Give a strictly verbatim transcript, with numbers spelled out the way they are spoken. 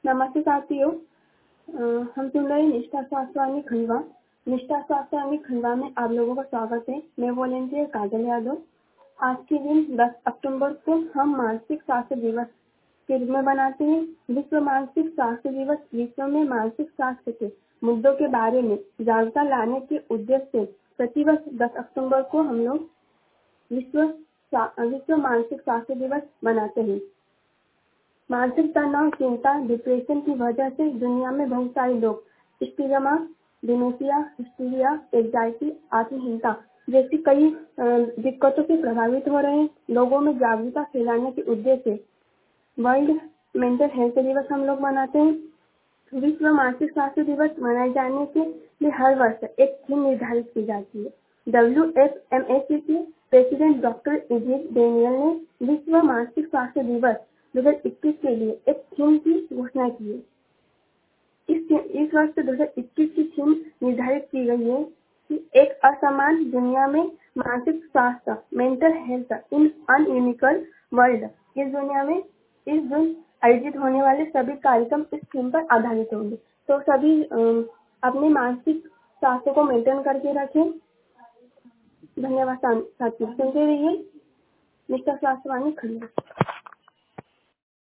नमस्ते साथियों। अ, हम सुन रहे हैं निष्ठा स्वास्थ्यवाणी खंडवा। निष्ठा स्वास्थ्यवाणी खंडवा में आप लोगों का स्वागत है। मैं वॉलेंटियर काजल यादव। आज के दिन दस अक्टूबर को हम मानसिक स्वास्थ्य दिवस के रूप में बनाते हैं। विश्व मानसिक स्वास्थ्य दिवस विश्व में मानसिक स्वास्थ्य के मुद्दों के बारे में जागरूकता लाने के उद्देश्य से प्रतिवर्ष दस अक्टूबर को हम लोग विश्व विश्व मानसिक स्वास्थ्य दिवस मनाते हैं। मानसिक तनाव, चिंता, डिप्रेशन की वजह से दुनिया में बहुत सारे लोग स्टिग्मा, डिमेंशिया, हिस्टीरिया, एंजाइटी, आत्महीनता जैसी कई दिक्कतों से प्रभावित हो रहे हैं। लोगों में जागरूकता फैलाने के उद्देश्य से वर्ल्ड मेंटल हेल्थ दिवस हम लोग मनाते हैं। विश्व मानसिक स्वास्थ्य दिवस मनाए जाने के लिए हर वर्ष एक थीम निर्धारित की जाती है। W F M S C के प्रेसिडेंट डॉक्टर इजिक डेनियल ने विश्व मानसिक स्वास्थ्य दिवस दो हज़ार इक्कीस के लिए एक थीम की घोषणा की है। इस इस वर्ष दो हज़ार इक्कीस की थीम निर्धारित की गई है कि एक असमान दुनिया में मानसिक स्वास्थ्य, mental health in an unequal world. इस दुनिया में इस दिन आयोजित होने वाले सभी कार्यक्रम इस थीम पर आधारित होंगे। तो सभी अपने मानसिक स्वास्थ्य को मेंटेन करके रखें। धन्यवाद साथियों। सुनते रहिए निष्ठा स्वास्थ्यवाणी खंडवा।